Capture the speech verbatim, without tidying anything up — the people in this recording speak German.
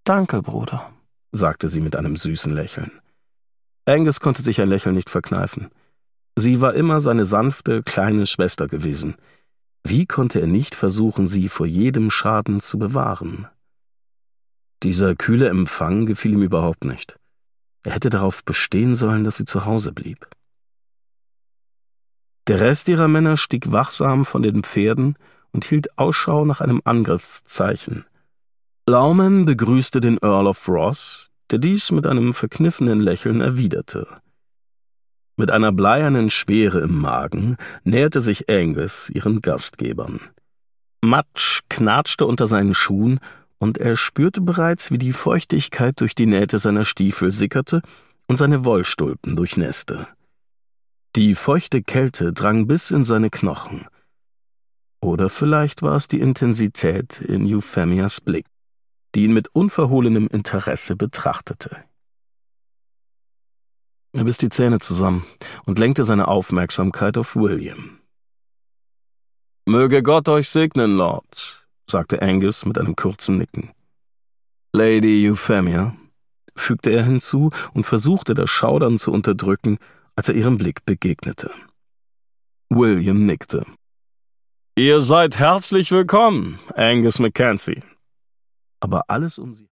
»Danke, Bruder«, sagte sie mit einem süßen Lächeln. Angus konnte sich ein Lächeln nicht verkneifen. Sie war immer seine sanfte, kleine Schwester gewesen. Wie konnte er nicht versuchen, sie vor jedem Schaden zu bewahren? Dieser kühle Empfang gefiel ihm überhaupt nicht. Er hätte darauf bestehen sollen, dass sie zu Hause blieb. Der Rest ihrer Männer stieg wachsam von den Pferden und hielt Ausschau nach einem Angriffszeichen. Lauman begrüßte den Earl of Ross, der dies mit einem verkniffenen Lächeln erwiderte. Mit einer bleiernen Schwere im Magen näherte sich Angus ihren Gastgebern. Matsch knatschte unter seinen Schuhen, und er spürte bereits, wie die Feuchtigkeit durch die Nähte seiner Stiefel sickerte und seine Wollstulpen durchnässte. Die feuchte Kälte drang bis in seine Knochen. Oder vielleicht war es die Intensität in Euphemias Blick, die ihn mit unverhohlenem Interesse betrachtete. Er biss die Zähne zusammen und lenkte seine Aufmerksamkeit auf William. »Möge Gott euch segnen, Lord«, sagte Angus mit einem kurzen Nicken. »Lady Euphemia«, fügte er hinzu und versuchte das Schaudern zu unterdrücken, als er ihrem Blick begegnete. William nickte. »Ihr seid herzlich willkommen, Angus Mackenzie.« Aber alles um sie